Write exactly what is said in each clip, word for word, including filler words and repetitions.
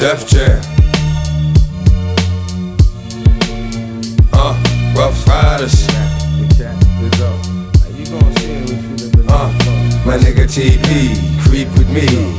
Def Jam. Uh, Rough Riders. Uh, my nigga T P, creep with me.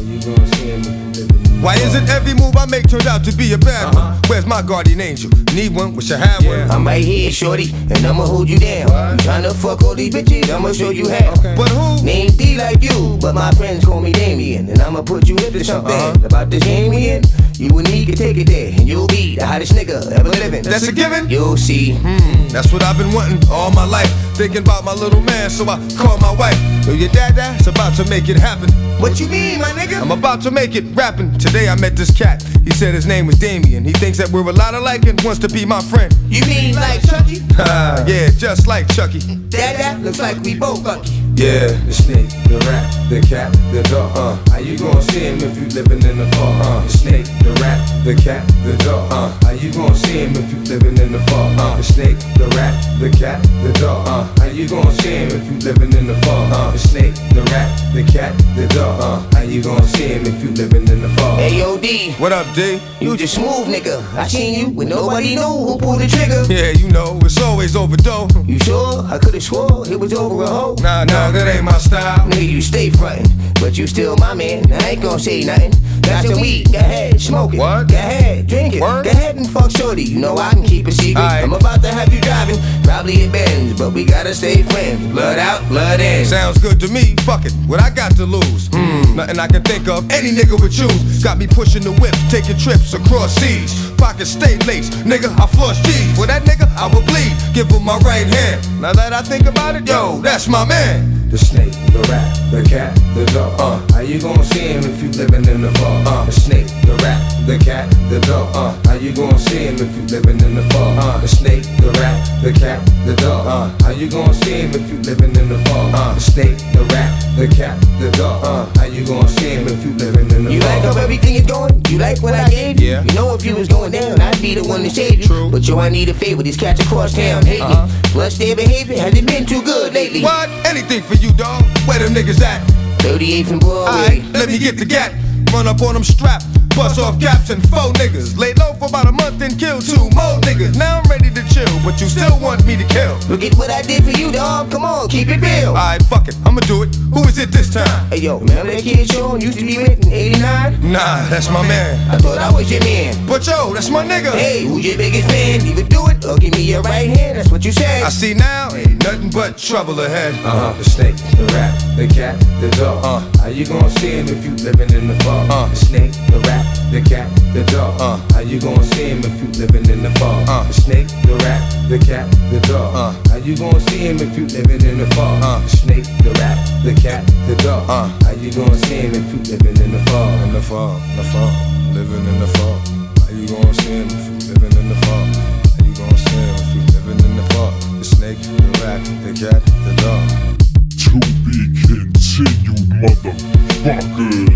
Why is it every move I make turns out to be a bad one? Where's my guardian angel? Need one? Wish I had one. I'm right here, shorty, and I'ma hold you down. You tryna fuck all these bitches? I'ma show you how. But who? Name D like you, but my friends call me Damien. And I'ma put you into something Uh-huh. about this game we in. You and me can take it there, and you'll be the hottest nigga ever living. That's a given? You'll see. Hmm, that's what I've been wanting all my life. Thinking about my little man, so I called my wife. Yo, your dad-dad's about to make it happen. What you mean, my nigga? I'm about to make it rapping. Today I met this cat. He said his name was Damien. He thinks that we're a lot alike and wants to be my friend. You mean like Chucky? Ah, yeah, just like Chucky. Dad, looks like we both lucky. Yeah, the snake, the rat, the cat, the dog. Uh, how you gonna see him if you living in the fog? Uh, the snake, the rat, the cat, the dog. Uh, how you gonna see him if you living in the fog? Uh, the snake, the rat, the cat, the dog. Uh, how you gonna see him if you living in the fog? Uh, the snake, the rat, the cat, the dog. Uh, how you gonna see him if you living in the fog? Hey yo D, what up, D? you just smooth nigga. I seen you when nobody knew who pulled the trigger. Yeah, you know, it's always overdose. You sure? I could've swore it was over a hoe. Nah, nah, that ain't my style. Nigga, you stay frontin', but you still my man. I ain't gon' say nothing. Got your weed, go ahead, smoke it. What? Go ahead, drink it. Word? Go ahead and fuck shorty. You know I can keep a secret. Aight. I'm about to have you driving, probably a Benz, but we gotta stay friends. Blood out, blood in. Sounds good to me, fuck it, what I got to lose? Hmm, nothing I can think of, any nigga would choose. Got me pushing the whips, taking trips across seas. Pockets stay laced, nigga, I floss G's. For that nigga, I will bleed, give him my right hand. Now that I think about it, yo, that's my man. The snake, the rat, the cat, the dog. Uh, how you gonna see him if you living in the fog? Uh, the snake, the rat, the cat, the dog. Uh, how you gonna see him if you living in the fog? Uh, the snake, the rat, the cat, the dog. Uh, how you gonna see him if you living in the fog? Uh, the snake, the rat, the cat, the dog. Uh, how you gonna see him if you living in the You fog? like how everything is going? You like what I gave you? Yeah. You know if you was going down, I'd be the one to save you. True. But yo, I need a favor. These cats across town hate Uh-huh. me. Plus their behavior hasn't been too good lately. What? Anything for you, dog. Where them niggas at? thirty-eighth and Broadway. Alright, let me get the gat. Run up on them strapped. Bust off caps and four niggas. Lay low for about a month and kill two more niggas. Now I'm ready to chill, but you still want me to kill. Look at what I did for you, dog. Come on, keep it real. Alright, fuck it, I'ma do it. Who is it this time? Hey yo, remember that kid Sean used to be with in eighty-nine? Nah, that's my man. I thought I was your man. But yo, that's my nigga. Hey, who's your biggest fan? Either do it or give me your right hand. That's what you said. I see now, ain't nothing but trouble ahead. Uh-huh, the snake, the rat, the cat, the dog. Uh. How you gonna see him if you living in the fog? Uh. The snake, the rat, the cat, the dog. Uh. How you gonna see him if you living in the fog? Uh. The snake, the rat, the cat, the dog. Uh. How you gonna see him if you living in the fog? Uh. The snake, the rat, the cat, the dog. Uh. How you gonna see him if you living in the fog? In the fog, the fog, living in the fog. How you gonna see him if you living in the fog? How you gonna see him if you living in the fog? The snake, the rat, the cat, the dog. To be continued, motherfuckers.